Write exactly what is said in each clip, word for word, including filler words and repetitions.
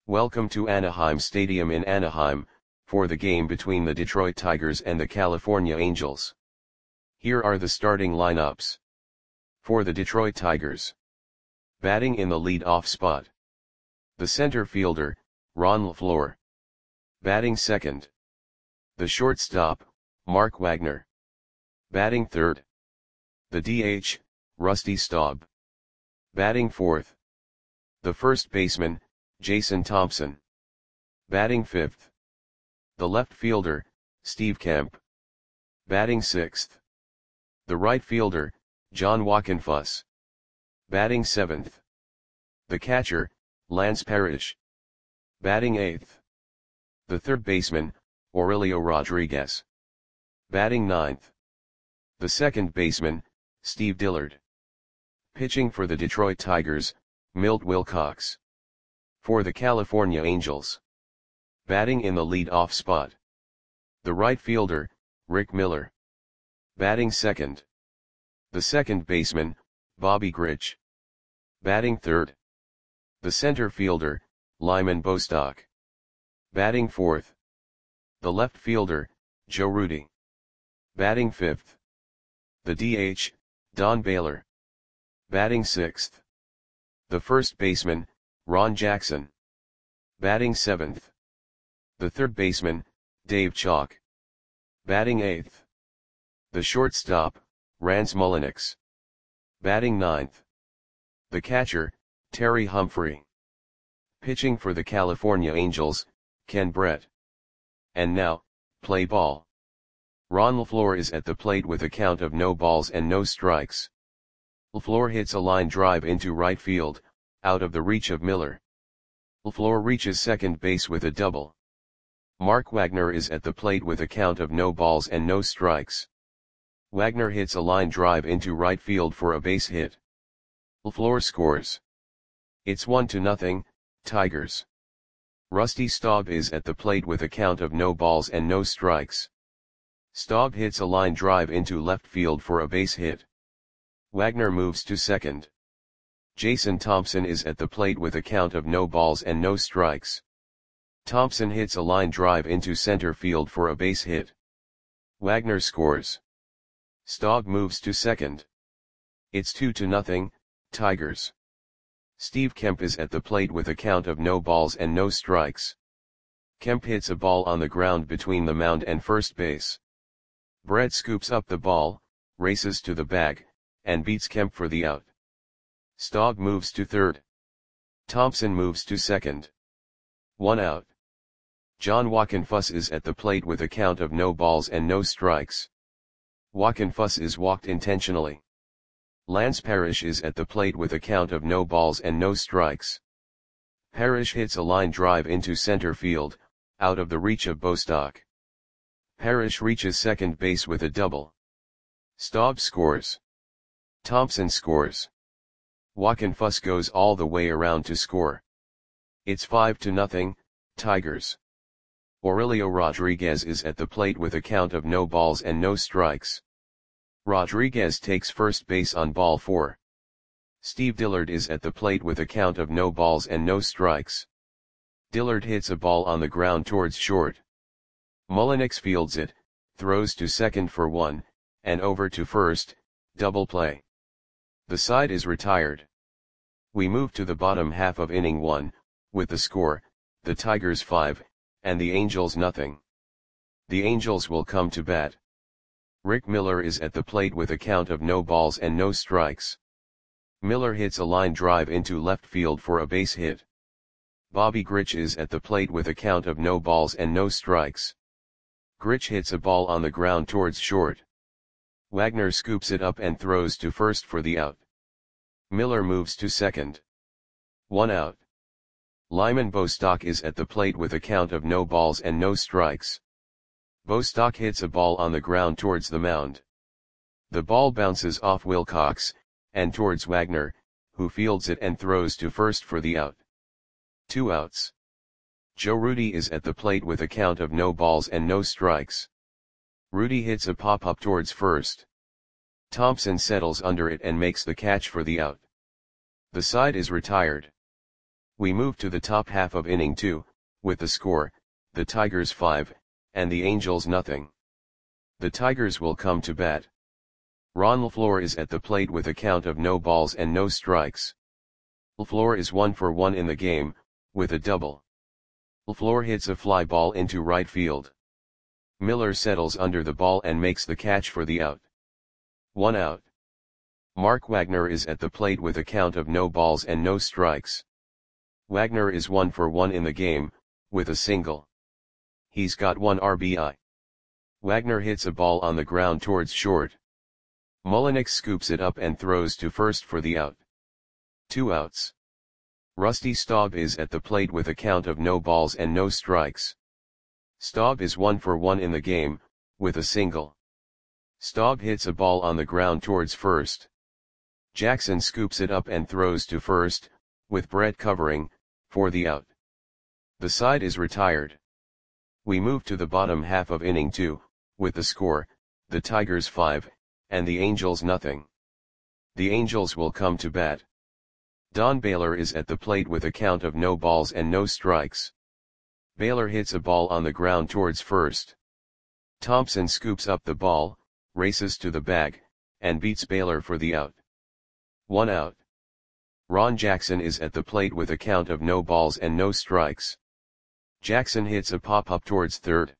Welcome to Anaheim Stadium in Anaheim, for the game between the Detroit Tigers and the California Angels. Here are the starting lineups. For the Detroit Tigers. Batting in the lead-off spot. The center fielder, Ron LeFlore. Batting second. The shortstop, Mark Wagner. Batting third. The D H, Rusty Staub. Batting fourth. The first baseman, Jason Thompson. Batting fifth. The left fielder, Steve Kemp. Batting sixth. The right fielder, John Wockenfuss. Batting seventh. The catcher, Lance Parrish. Batting eighth. The third baseman, Aurelio Rodriguez. Batting ninth. The second baseman, Steve Dillard. Pitching for the Detroit Tigers, Milt Wilcox. For the California Angels. Batting in the lead-off spot. The right fielder, Rick Miller. Batting second. The second baseman, Bobby Grich. Batting third. The center fielder, Lyman Bostock. Batting fourth. The left fielder, Joe Rudi. Batting fifth. The D H, Don Baylor. Batting sixth. The first baseman, Ron Jackson. Batting seventh. The third baseman, Dave Chalk. Batting eighth. The shortstop, Rance Mulliniks. Batting ninth. The catcher, Terry Humphrey. Pitching for the California Angels, Ken Brett. And now, play ball. Ron LeFlore is at the plate with a count of no balls and no strikes. LeFlore hits a line drive into right field, out of the reach of Miller. LeFlore reaches second base with a double. Mark Wagner is at the plate with a count of no balls and no strikes. Wagner hits a line drive into right field for a base hit. LeFlore scores. It's one to nothing, Tigers. Rusty Staub is at the plate with a count of no balls and no strikes. Staub hits a line drive into left field for a base hit. Wagner moves to second. Jason Thompson is at the plate with a count of no balls and no strikes. Thompson hits a line drive into center field for a base hit. Wagner scores. Staub moves to second. It's two to nothing, Tigers. Steve Kemp is at the plate with a count of no balls and no strikes. Kemp hits a ball on the ground between the mound and first base. Brett scoops up the ball, races to the bag, and beats Kemp for the out. Staub moves to third. Thompson moves to second. One out. John Wockenfuss is at the plate with a count of no balls and no strikes. Wockenfuss is walked intentionally. Lance Parrish is at the plate with a count of no balls and no strikes. Parrish hits a line drive into center field, out of the reach of Bostock. Parrish reaches second base with a double. Staub scores. Thompson scores. Wockenfuss goes all the way around to score. It's five to nothing, Tigers. Aurelio Rodriguez is at the plate with a count of no balls and no strikes. Rodriguez takes first base on ball four. Steve Dillard is at the plate with a count of no balls and no strikes. Dillard hits a ball on the ground towards short. Mulliniks fields it, throws to second for one, and over to first, double play. The side is retired. We move to the bottom half of inning one, with the score, the Tigers five, and the Angels nothing. The Angels will come to bat. Rick Miller is at the plate with a count of no balls and no strikes. Miller hits a line drive into left field for a base hit. Bobby Grich is at the plate with a count of no balls and no strikes. Grich hits a ball on the ground towards short. Wagner scoops it up and throws to first for the out. Miller moves to second. One out. Lyman Bostock is at the plate with a count of no balls and no strikes. Bostock hits a ball on the ground towards the mound. The ball bounces off Wilcox, and towards Wagner, who fields it and throws to first for the out. Two outs. Joe Rudi is at the plate with a count of no balls and no strikes. Rudi hits a pop-up towards first. Thompson settles under it and makes the catch for the out. The side is retired. We move to the top half of inning two, with the score, the Tigers five, and the Angels nothing. The Tigers will come to bat. Ron LaFleur is at the plate with a count of no balls and no strikes. LaFleur is one for one in the game, with a double. LaFleur hits a fly ball into right field. Miller settles under the ball and makes the catch for the out. One out. Mark Wagner is at the plate with a count of no balls and no strikes. Wagner is one for one in the game, with a single. He's got one R B I. Wagner hits a ball on the ground towards short. Mullenix scoops it up and throws to first for the out. Two outs. Rusty Staub is at the plate with a count of no balls and no strikes. Staub is one for one in the game, with a single. Staub hits a ball on the ground towards first. Jackson scoops it up and throws to first, with Brett covering, for the out. The side is retired. We move to the bottom half of inning two, with the score, the Tigers five, and the Angels nothing. The Angels will come to bat. Don Baylor is at the plate with a count of no balls and no strikes. Baylor hits a ball on the ground towards first. Thompson scoops up the ball, races to the bag, and beats Baylor for the out. One out. Ron Jackson is at the plate with a count of no balls and no strikes. Jackson hits a pop-up towards third.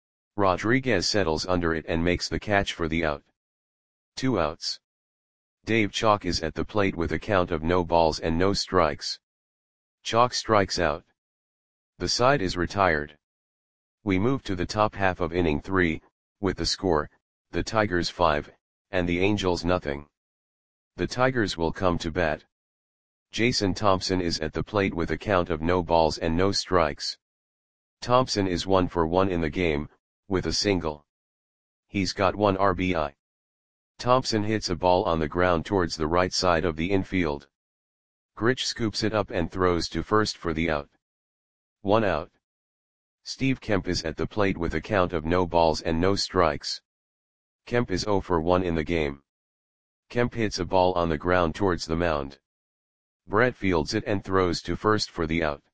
Rodriguez settles under it and makes the catch for the out. Two outs. Dave Chalk is at the plate with a count of no balls and no strikes. Chalk strikes out. The side is retired. We move to the top half of inning three, with the score, the Tigers five, and the Angels nothing. The Tigers will come to bat. Jason Thompson is at the plate with a count of no balls and no strikes. Thompson is one for one in the game, with a single. He's got one R B I. Thompson hits a ball on the ground towards the right side of the infield. Grich scoops it up and throws to first for the out. One out. Steve Kemp is at the plate with a count of no balls and no strikes. Kemp is zero for one in the game. Kemp hits a ball on the ground towards the mound. Brett fields it and throws to first for the out.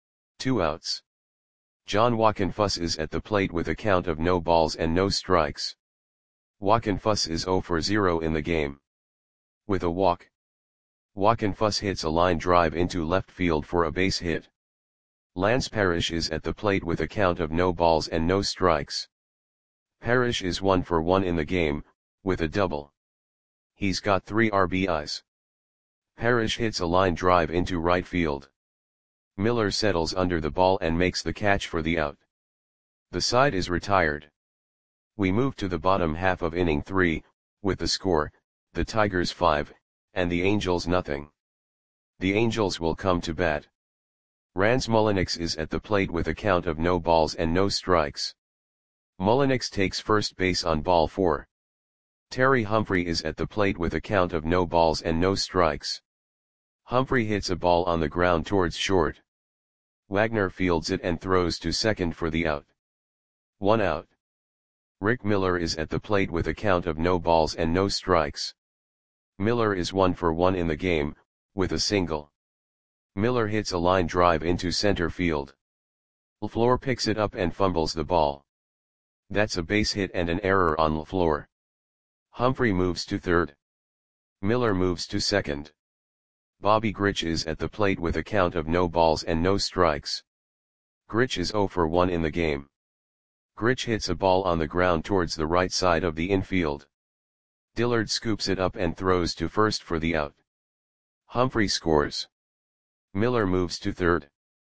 Two outs. John Wockenfuss is at the plate with a count of no balls and no strikes. Wockenfuss is zero for zero in the game. With a walk. Wockenfuss hits a line drive into left field for a base hit. Lance Parrish is at the plate with a count of no balls and no strikes. Parrish is one for one in the game, with a double. He's got three R B Is. Parrish hits a line drive into right field. Miller settles under the ball and makes the catch for the out. The side is retired. We move to the bottom half of inning three, with the score, the Tigers five, and the Angels nothing. The Angels will come to bat. Rance Mullenix is at the plate with a count of no balls and no strikes. Mullenix takes first base on ball four. Terry Humphrey is at the plate with a count of no balls and no strikes. Humphrey hits a ball on the ground towards short. Wagner fields it and throws to second for the out. One out. Rick Miller is at the plate with a count of no balls and no strikes. Miller is one for one in the game, with a single. Miller hits a line drive into center field. LaFleur picks it up and fumbles the ball. That's a base hit and an error on LaFleur. Humphrey moves to third. Miller moves to second. Bobby Grich is at the plate with a count of no balls and no strikes. Grich is zero for one in the game. Grich hits a ball on the ground towards the right side of the infield. Dillard scoops it up and throws to first for the out. Humphrey scores. Miller moves to third.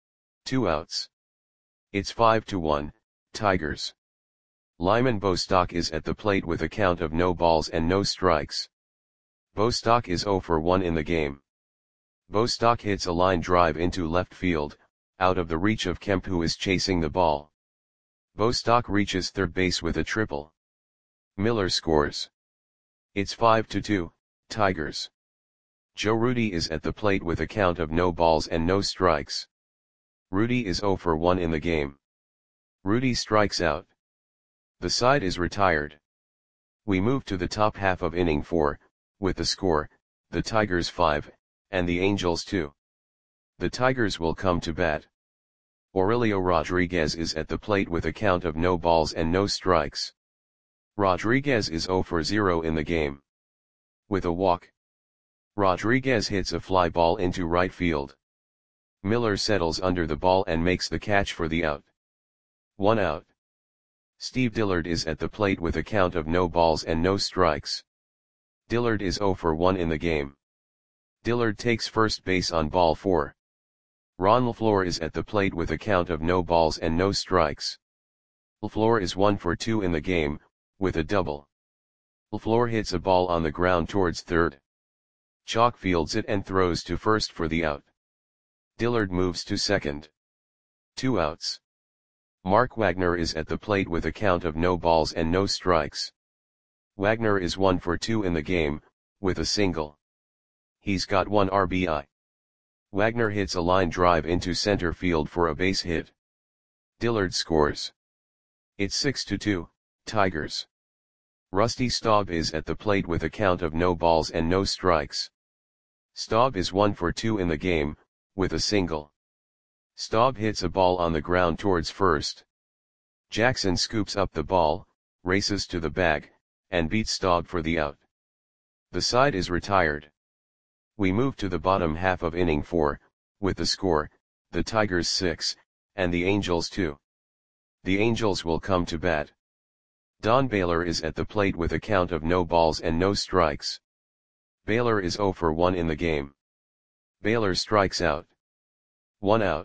Two outs. It's five to one, Tigers. Lyman Bostock is at the plate with a count of no balls and no strikes. Bostock is zero for one in the game. Bostock hits a line drive into left field, out of the reach of Kemp, who is chasing the ball. Bostock reaches third base with a triple. Miller scores. It's five to two, Tigers. Joe Rudi is at the plate with a count of no balls and no strikes. Rudi is zero for one in the game. Rudi strikes out. The side is retired. We move to the top half of inning four, with the score, the Tigers five, and the Angels two. The Tigers will come to bat. Aurelio Rodriguez is at the plate with a count of no balls and no strikes. Rodriguez is zero for zero in the game. With a walk, Rodriguez hits a fly ball into right field. Miller settles under the ball and makes the catch for the out. One out. Steve Dillard is at the plate with a count of no balls and no strikes. Dillard is zero for one in the game. Dillard takes first base on ball four. Ron LaFleur is at the plate with a count of no balls and no strikes. LaFleur is one for two in the game, with a double. LaFleur hits a ball on the ground towards third. Chalk fields it and throws to first for the out. Dillard moves to second. Two outs. Mark Wagner is at the plate with a count of no balls and no strikes. Wagner is one for two in the game, with a single. He's got one R B I. Wagner hits a line drive into center field for a base hit. Dillard scores. It's six to two, Tigers. Rusty Staub is at the plate with a count of no balls and no strikes. Staub is one for two in the game, with a single. Staub hits a ball on the ground towards first. Jackson scoops up the ball, races to the bag, and beats Staub for the out. The side is retired. We move to the bottom half of inning four, with the score, the Tigers six, and the Angels two. The Angels will come to bat. Don Baylor is at the plate with a count of no balls and no strikes. Baylor is zero for one in the game. Baylor strikes out. One out.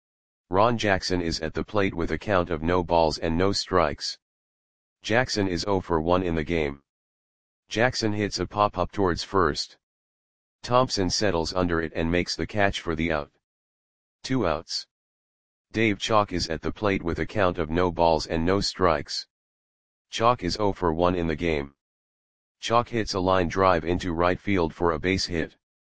Ron Jackson is at the plate with a count of no balls and no strikes. Jackson is zero for one in the game. Jackson hits a pop-up towards first. Thompson settles under it and makes the catch for the out. Two outs. Dave Chalk is at the plate with a count of no balls and no strikes. Chalk is zero for one in the game. Chalk hits a line drive into right field for a base hit.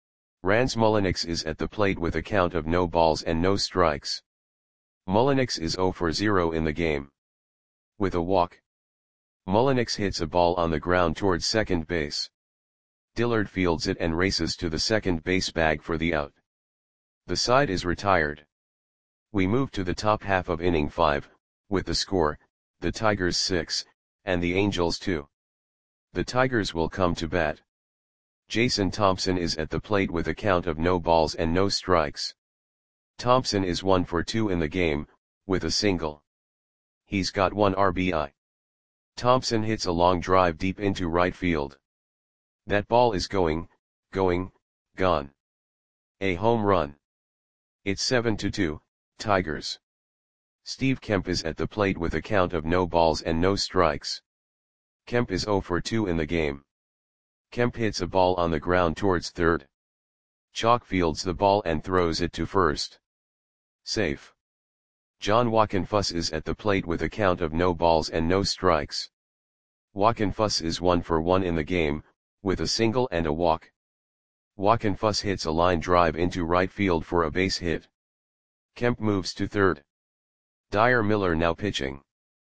Rans Mulliniks is at the plate with a count of no balls and no strikes. Mulliniks is zero for zero in the game. With a walk, Mulliniks hits a ball on the ground towards second base. Dillard fields it and races to the second base bag for the out. The side is retired. We move to the top half of inning five, with the score, the Tigers six, and the Angels two. The Tigers will come to bat. Jason Thompson is at the plate with a count of no balls and no strikes. Thompson is one for two in the game, with a single. He's got one R B I. Thompson hits a long drive deep into right field. That ball is going, going, gone. A home run. It's seven to two, Tigers. Steve Kemp is at the plate with a count of no balls and no strikes. Kemp is zero for two in the game. Kemp hits a ball on the ground towards third. Chalk fields the ball and throws it to first. Safe. John Wockenfuss is at the plate with a count of no balls and no strikes. Wockenfuss is one for one in the game, with a single and a walk. Wockenfuss hits a line drive into right field for a base hit. Kemp moves to third. Dyer Miller now pitching.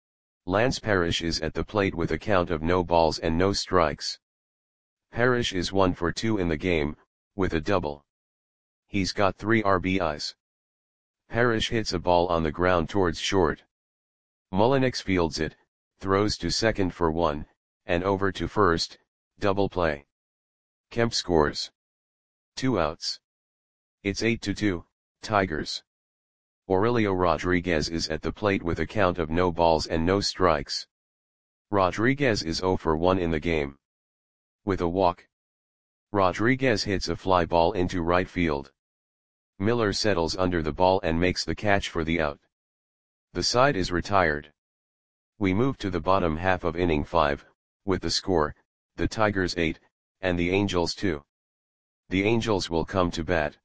Lance Parrish is at the plate with a count of no balls and no strikes. Parrish is one for two in the game, with a double. He's got three R B Is. Parrish hits a ball on the ground towards short. Mulliniks fields it, throws to second for one, and over to first, double play. Kemp scores. Two outs. It's eight to two, Tigers. Aurelio Rodriguez is at the plate with a count of no balls and no strikes. Rodriguez is zero for one in the game. With a walk, Rodriguez hits a fly ball into right field. Miller settles under the ball and makes the catch for the out. The side is retired. We move to the bottom half of inning five, with the score, the Tigers eight, and the Angels two. The Angels will come to bat.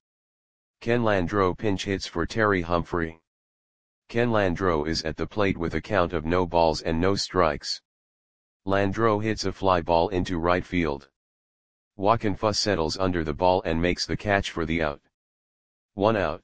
Ken Landreau pinch hits for Terry Humphrey. Ken Landreau is at the plate with a count of no balls and no strikes. Landreau hits a fly ball into right field. Wockenfuss settles under the ball and makes the catch for the out. One out.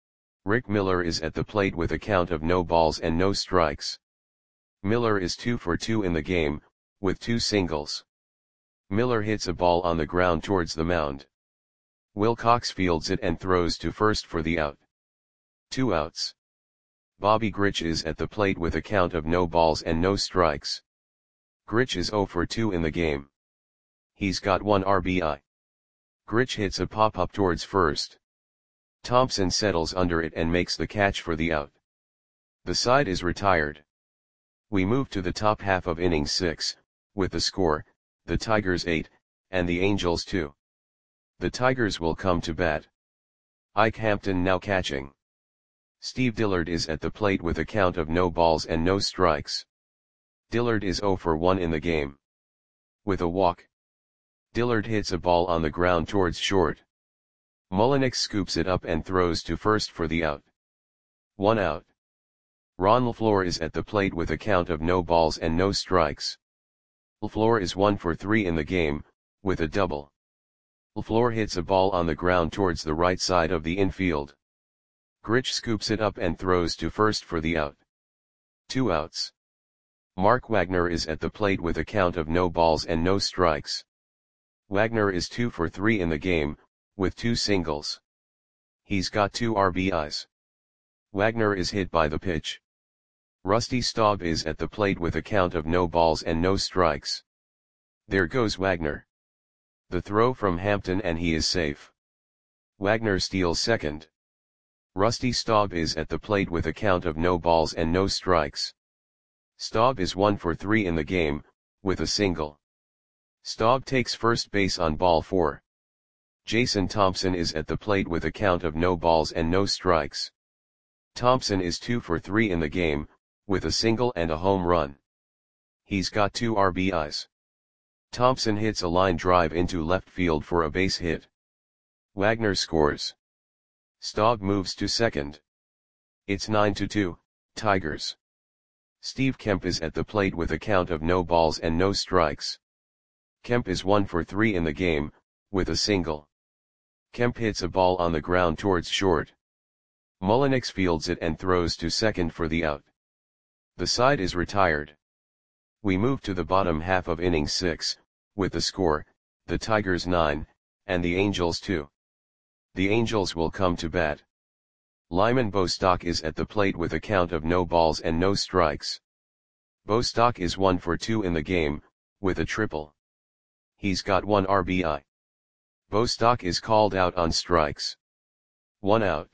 Rick Miller is at the plate with a count of no balls and no strikes. Miller is two for two in the game, with two singles. Miller hits a ball on the ground towards the mound. Wilcox fields it and throws to first for the out. Two outs. Bobby Grich is at the plate with a count of no balls and no strikes. Grich is oh for two in the game. He's got one R B I. Grich hits a pop-up towards first. Thompson settles under it and makes the catch for the out. The side is retired. We move to the top half of inning six, with the score, the Tigers eight, and the Angels two. The Tigers will come to bat. Ike Hampton now catching. Steve Dillard is at the plate with a count of no balls and no strikes. Dillard is oh for one in the game. With a walk. Dillard hits a ball on the ground towards short. Mullenix scoops it up and throws to first for the out. One out. Ron LaFleur is at the plate with a count of no balls and no strikes. LaFleur is one for three in the game, with a double. LaFleur hits a ball on the ground towards the right side of the infield. Grich scoops it up and throws to first for the out. Two outs. Mark Wagner is at the plate with a count of no balls and no strikes. Wagner is two for three in the game, with two singles. He's got two R B Is. Wagner is hit by the pitch. Rusty Staub is at the plate with a count of no balls and no strikes. There goes Wagner. The throw from Hampton and he is safe. Wagner steals second. Rusty Staub is at the plate with a count of no balls and no strikes. Staub is one for three in the game, with a single. Staub takes first base on ball four. Jason Thompson is at the plate with a count of no balls and no strikes. Thompson is two for three in the game, with a single and a home run. He's got two R B Is. Thompson hits a line drive into left field for a base hit. Wagner scores. Staub moves to second. It's nine to two, Tigers. Steve Kemp is at the plate with a count of no balls and no strikes. Kemp is one for three in the game, with a single. Kemp hits a ball on the ground towards short. Mullenix fields it and throws to second for the out. The side is retired. We move to the bottom half of inning six, with the score, the Tigers nine, and the Angels two. The Angels will come to bat. Lyman Bostock is at the plate with a count of no balls and no strikes. Bostock is one for two in the game, with a triple. He's got one R B I. Bostock is called out on strikes. One out.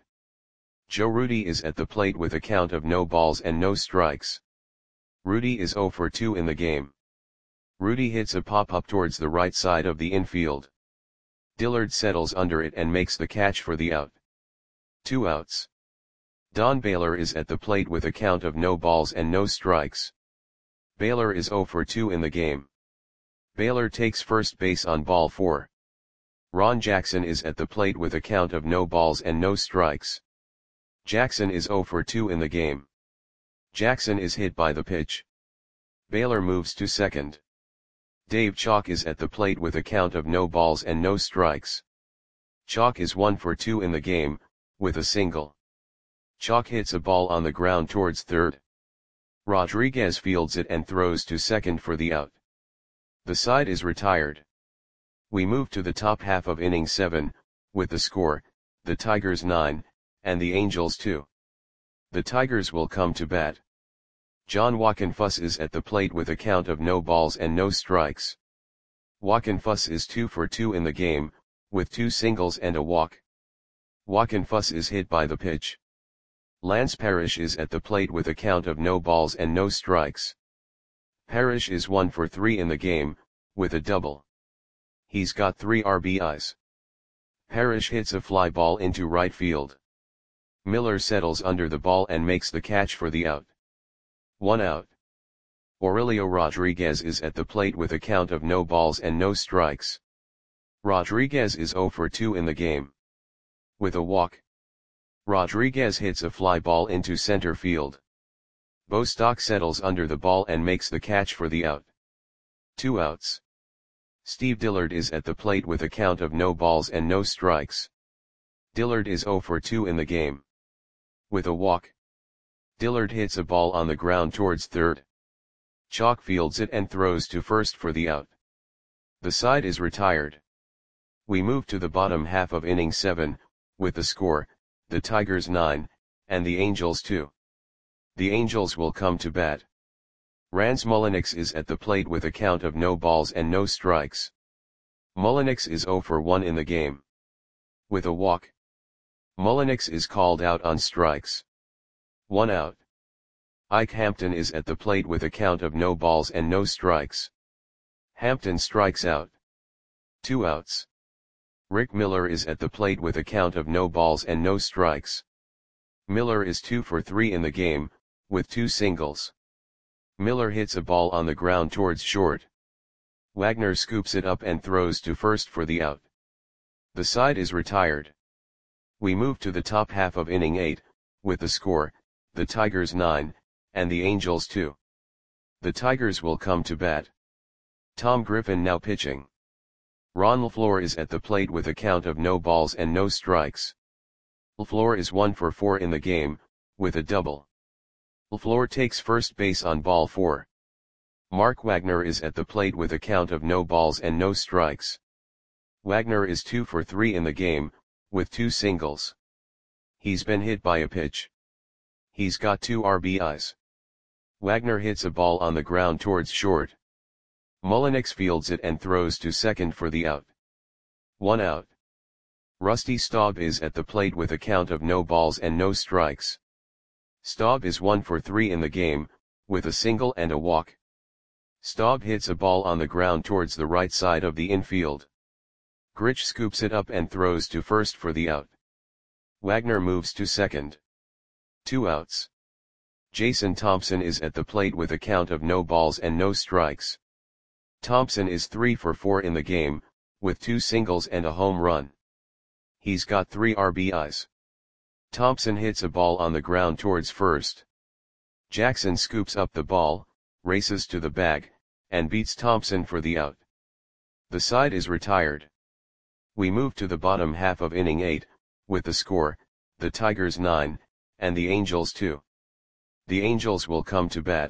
Joe Rudi is at the plate with a count of no balls and no strikes. Rudi is oh for two in the game. Rudi hits a pop-up towards the right side of the infield. Dillard settles under it and makes the catch for the out. Two outs. Don Baylor is at the plate with a count of no balls and no strikes. Baylor is oh for two in the game. Baylor takes first base on ball four. Ron Jackson is at the plate with a count of no balls and no strikes. Jackson is oh for two in the game. Jackson is hit by the pitch. Baylor moves to second. Dave Chalk is at the plate with a count of no balls and no strikes. Chalk is one for two in the game, with a single. Chalk hits a ball on the ground towards third. Rodriguez fields it and throws to second for the out. The side is retired. We move to the top half of inning seven, with the score, the Tigers nine, and the Angels two. The Tigers will come to bat. John Wockenfuss is at the plate with a count of no balls and no strikes. Wockenfuss is two for two in the game, with two singles and a walk. Wockenfuss is hit by the pitch. Lance Parrish is at the plate with a count of no balls and no strikes. Parrish is one for three in the game, with a double. He's got three R B Is. Parrish hits a fly ball into right field. Miller settles under the ball and makes the catch for the out. One out. Aurelio Rodriguez is at the plate with a count of no balls and no strikes. Rodriguez is oh for two in the game. With a walk. Rodriguez hits a fly ball into center field. Bostock settles under the ball and makes the catch for the out. Two outs. Steve Dillard is at the plate with a count of no balls and no strikes. Dillard is oh for two in the game. With a walk. Dillard hits a ball on the ground towards third. Chalk fields it and throws to first for the out. The side is retired. We move to the bottom half of inning seven, with the score, the Tigers nine, and the Angels two. The Angels will come to bat. Rans Mulliniks is at the plate with a count of no balls and no strikes. Mulliniks is zero for one in the game. With a walk. Mulliniks is called out on strikes. One out. Ike Hampton is at the plate with a count of no balls and no strikes. Hampton strikes out. Two outs. Rick Miller is at the plate with a count of no balls and no strikes. Miller is two for three in the game, with two singles. Miller hits a ball on the ground towards short. Wagner scoops it up and throws to first for the out. The side is retired. We move to the top half of inning eight, with the score, the Tigers nine, and the Angels two. The Tigers will come to bat. Tom Griffin now pitching. Ron LaFleur is at the plate with a count of no balls and no strikes. LaFleur is one for four in the game, with a double. LaFleur takes first base on ball four. Mark Wagner is at the plate with a count of no balls and no strikes. Wagner is two for three in the game, with two singles. He's been hit by a pitch. He's got two R B Is. Wagner hits a ball on the ground towards short. Mulliniks fields it and throws to second for the out. One out. Rusty Staub is at the plate with a count of no balls and no strikes. Staub is one for three in the game, with a single and a walk. Staub hits a ball on the ground towards the right side of the infield. Grich scoops it up and throws to first for the out. Wagner moves to second. Two outs. Jason Thompson is at the plate with a count of no balls and no strikes. Thompson is three for four in the game, with two singles and a home run. He's got three R B Is. Thompson hits a ball on the ground towards first. Jackson scoops up the ball, races to the bag, and beats Thompson for the out. The side is retired. We move to the bottom half of inning eight, with the score, the Tigers nine, and the Angels two. The Angels will come to bat.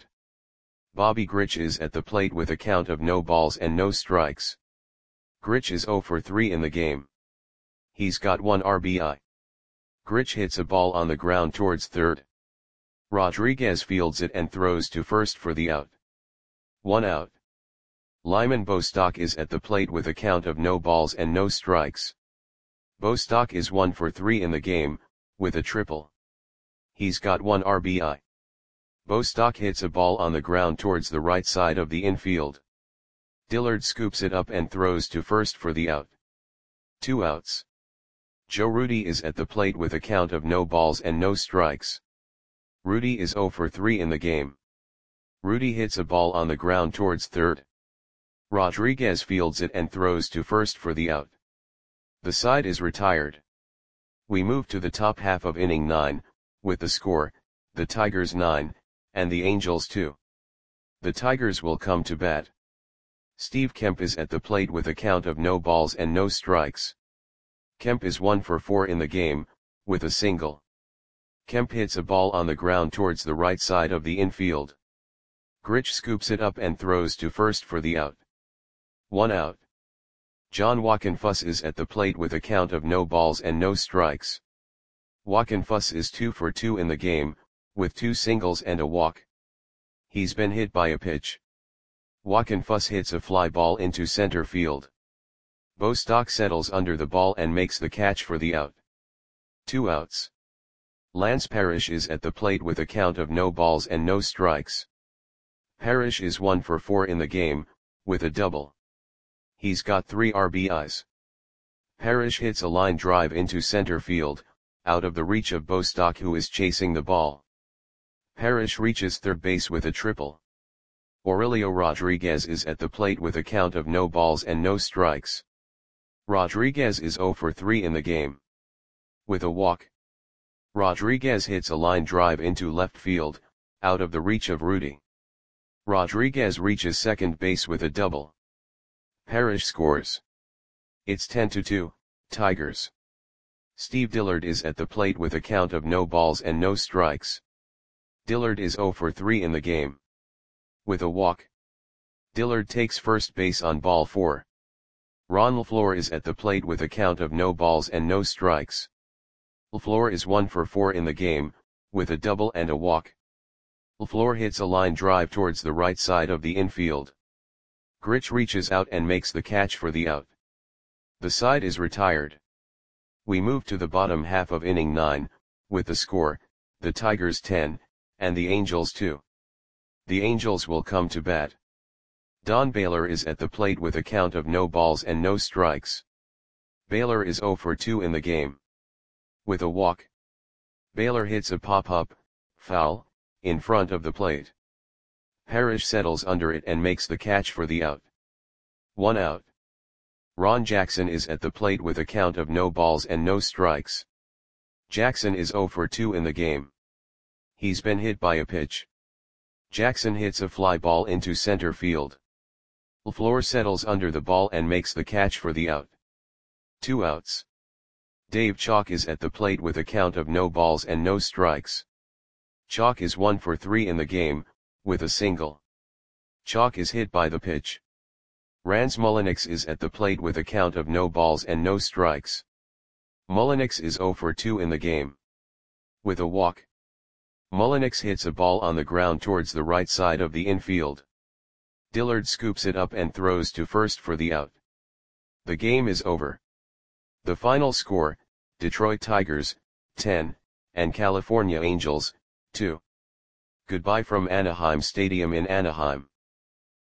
Bobby Grich is at the plate with a count of no balls and no strikes. Grich is zero for three in the game. He's got one R B I. Grich hits a ball on the ground towards third. Rodriguez fields it and throws to first for the out. One out. Lyman Bostock is at the plate with a count of no balls and no strikes. Bostock is one for three in the game, with a triple. He's got one R B I. Bostock hits a ball on the ground towards the right side of the infield. Dillard scoops it up and throws to first for the out. Two outs. Joe Rudi is at the plate with a count of no balls and no strikes. Rudi is zero for three in the game. Rudi hits a ball on the ground towards third. Rodriguez fields it and throws to first for the out. The side is retired. We move to the top half of inning nine, with the score, the Tigers nine, and the Angels two. The Tigers will come to bat. Steve Kemp is at the plate with a count of no balls and no strikes. Kemp is one for four in the game, with a single. Kemp hits a ball on the ground towards the right side of the infield. Grich scoops it up and throws to first for the out. One out. John Wockenfuss is at the plate with a count of no balls and no strikes. Wockenfuss is two for two in the game, with two singles and a walk. He's been hit by a pitch. Wockenfuss hits a fly ball into center field. Bostock settles under the ball and makes the catch for the out. Two outs. Lance Parrish is at the plate with a count of no balls and no strikes. Parrish is one for four in the game, with a double. He's got three R B Is. Parrish hits a line drive into center field, out of the reach of Bostock, who is chasing the ball. Parrish reaches third base with a triple. Aurelio Rodriguez is at the plate with a count of no balls and no strikes. Rodriguez is zero for three in the game. With a walk. Rodriguez hits a line drive into left field, out of the reach of Rudi. Rodriguez reaches second base with a double. Parrish scores. It's ten to two, Tigers. Steve Dillard is at the plate with a count of no balls and no strikes. Dillard is zero for three in the game. With a walk. Dillard takes first base on ball four. Ron LeFleur is at the plate with a count of no balls and no strikes. LeFleur is one for four in the game, with a double and a walk. LeFleur hits a line drive towards the right side of the infield. Grich reaches out and makes the catch for the out. The side is retired. We move to the bottom half of inning nine, with the score, the Tigers ten, and the Angels two. The Angels will come to bat. Don Baylor is at the plate with a count of no balls and no strikes. Baylor is zero for two in the game. With a walk, Baylor hits a pop-up, foul, in front of the plate. Parrish settles under it and makes the catch for the out. One out. Ron Jackson is at the plate with a count of no balls and no strikes. Jackson is zero for two in the game. He's been hit by a pitch. Jackson hits a fly ball into center field. LeFleur settles under the ball and makes the catch for the out. Two outs. Dave Chalk is at the plate with a count of no balls and no strikes. Chalk is one for three in the game, with a single. Chalk is hit by the pitch. Rans Mulliniks is at the plate with a count of no balls and no strikes. Mulliniks is zero for two in the game. With a walk, Mulliniks hits a ball on the ground towards the right side of the infield. Dillard scoops it up and throws to first for the out. The game is over. The final score, Detroit Tigers, ten, and California Angels, two. Goodbye from Anaheim Stadium in Anaheim.